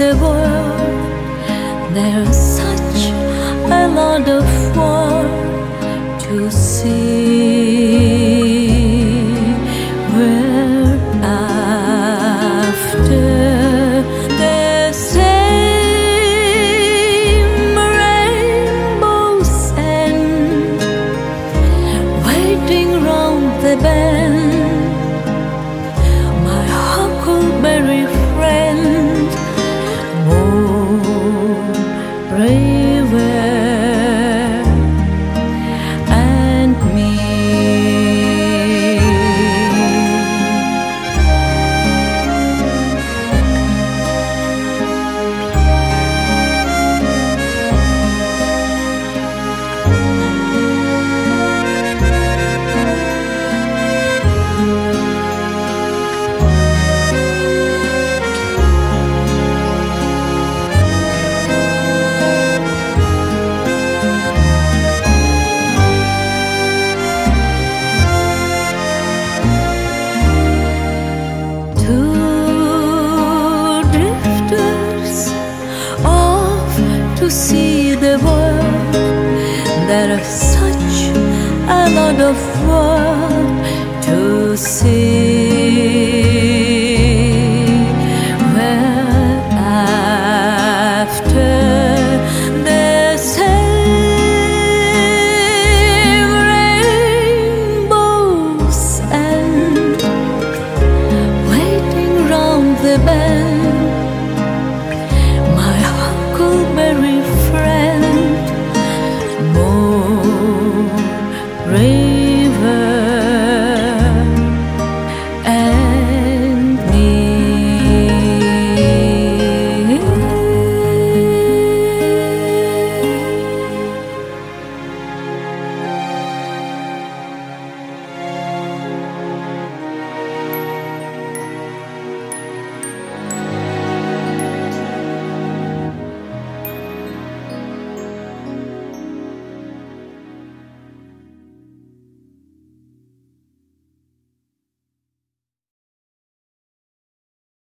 the world. There's such a lot of world to see. Where after the same rainbows end, waiting round the bend, my huckleberry friend, Moon River and me. To see the world, there is such a lot of world to see.